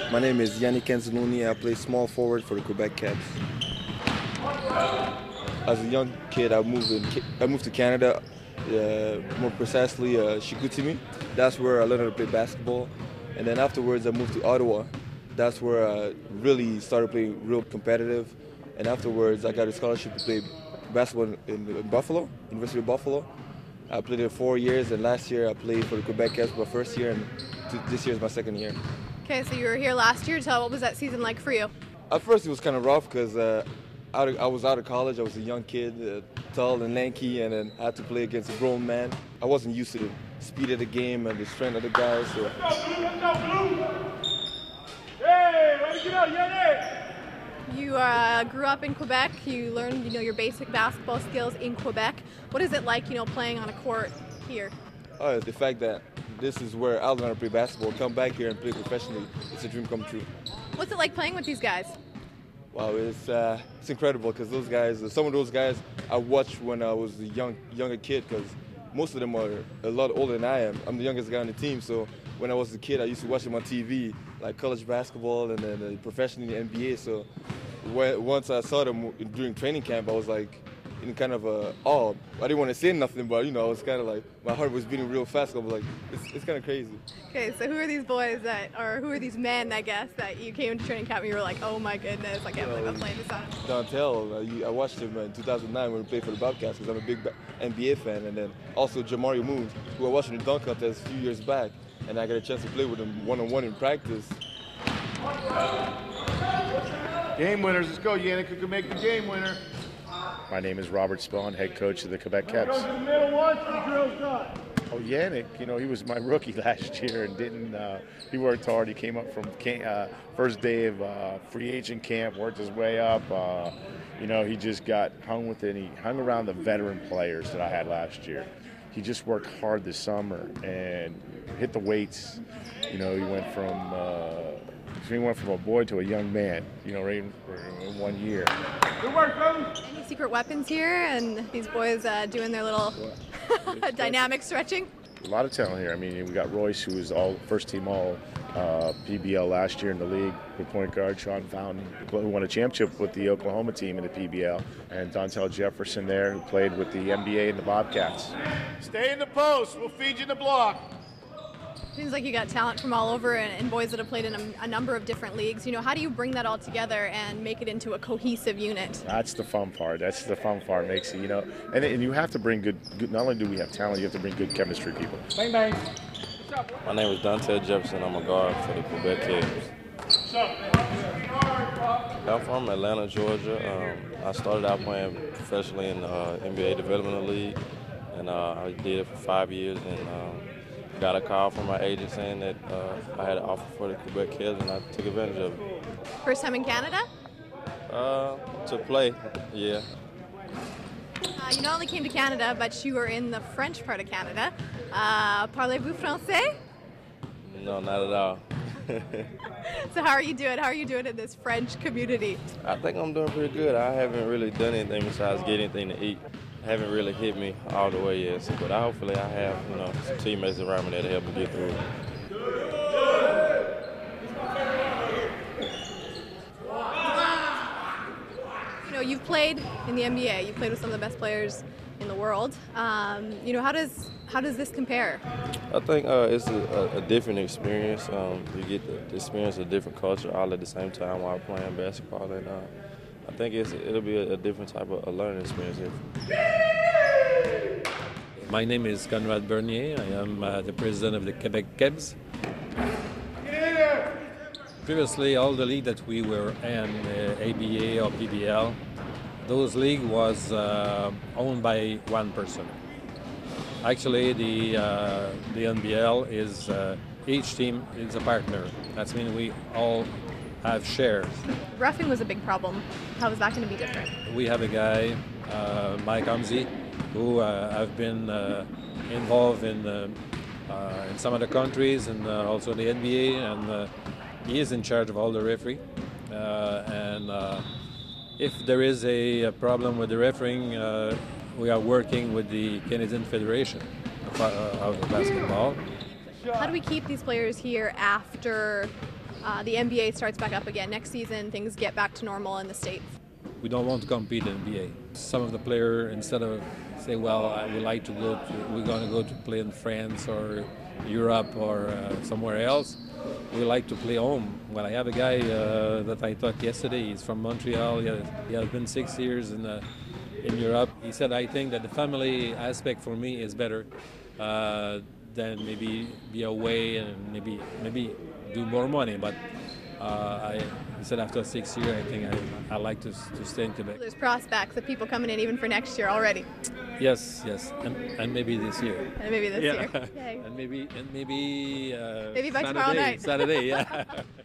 My name is Yannick Kenzanoni. I play small forward for the Quebec Caps. As a young kid, I moved to Canada, more precisely Chicoutimi. That's where I learned how to play basketball. And then afterwards, I moved to Ottawa. That's where I really started playing real competitive. And afterwards, I got a scholarship to play basketball in Buffalo, University of Buffalo. I played there 4 years, and last year I played for the Quebec Caps my first year, and this year is my second year. Okay, so you were here last year. What was that season like for you? At first it was kind of rough because I was out of college. I was a young kid, tall and lanky, and then I had to play against a grown man. I wasn't used to the speed of the game and the strength of the guys. So. Hey, let me get out, Yannick! You grew up in Quebec. You learned, your basic basketball skills in Quebec. What is it like, playing on a court here? Oh, the fact that this is where I learned how to play basketball. Come back here and play professionally. It's a dream come true. What's it like playing with these guys? Wow, it's incredible because those guys, some of those guys I watched when I was a younger kid, because most of them are a lot older than I am. I'm the youngest guy on the team, so when I was a kid, I used to watch them on TV, like college basketball and then professionally in the NBA. So once I saw them during training camp, I was like in kind of awe. I didn't want to say nothing, but I was kind of like, my heart was beating real fast. I was like, it's kind of crazy. Okay, so who are these boys who are these men, I guess, that you came into training camp and you were like, oh my goodness, I can't believe I'm playing this on? Dontel, I watched him in 2009 when he played for the Bobcats because I'm a big NBA fan, and then also Jamario Moon, who I watched in the dunk contest a few years back, and I got a chance to play with him one-on-one in practice. Game winners, let's go, Yannick. Who can make the game winner? My name is Robert Spahn, head coach of the Quebec Caps. Go to the middle once, the drill's done. Oh, Yannick, he was my rookie last year and he worked hard. He came up from first day of free agent camp, worked his way up. He just got hung with it. He hung around the veteran players that I had last year. He just worked hard this summer and hit the weights. He went from a boy to a young man, right in 1 year. Good work, fellas. Any secret weapons here, and these boys doing their little dynamic stretching? A lot of talent here. We got Royce, who was first team all PBL last year in the league with point guard. Sean Fountain, who won a championship with the Oklahoma team in the PBL. And Dontel Jefferson there, who played with the NBA and the Bobcats. Stay in the post. We'll feed you the block. Seems like you got talent from all over and boys that have played in a number of different leagues. How do you bring that all together and make it into a cohesive unit? That's the fun part. Makes it, And you have to bring good, not only do we have talent, you have to bring good chemistry people. Bang, bang. My name is Dontel Jefferson. I'm a guard for the Quebec Caps. I'm from Atlanta, Georgia. I started out playing professionally in the NBA Development League, and I did it for 5 years. And got a call from my agent saying that I had an offer for the Quebec Caps, and I took advantage of it. First time in Canada? To play, yeah. You not only came to Canada, but you were in the French part of Canada. Parlez-vous français? No, not at all. So how are you doing? How are you doing in this French community? I think I'm doing pretty good. I haven't really done anything besides get anything to eat. Haven't really hit me all the way yet, but hopefully I have, some teammates around me that'll help me get through it. You've played in the NBA. You've played with some of the best players in the world. How does this compare? I think it's a different experience. You get to experience a different culture all at the same time while playing basketball, and I think it'll be a different type of learning experience here. My name is Conrad Bernier. I am the president of the Quebec Caps. Previously, all the league that we were in, ABA or PBL, those league was owned by one person. Actually, the NBL is each team is a partner. That means we all have shares. Roughing was a big problem. How is that going to be different? We have a guy, Mike Umsey, who have been involved in some other countries and also the NBA, and he is in charge of all the referee. If there is a problem with the refereeing, we are working with the Canadian Federation of basketball. How do we keep these players here after the NBA starts back up again next season, things get back to normal in the States? We don't want to compete in NBA. Some of the players, instead of say, well, I would like to we're going to go to play in France or Europe or somewhere else, we like to play home. Well, I have a guy that I talked yesterday. He's from Montreal. He has been 6 years in Europe. He said, I think that the family aspect for me is better than maybe be away and maybe do more money. But he said after 6 years, I think I like to stay in Quebec. There's prospects of people coming in even for next year already. Yes, and maybe this year. And maybe this year. And maybe Maybe by tomorrow night. Saturday, yeah.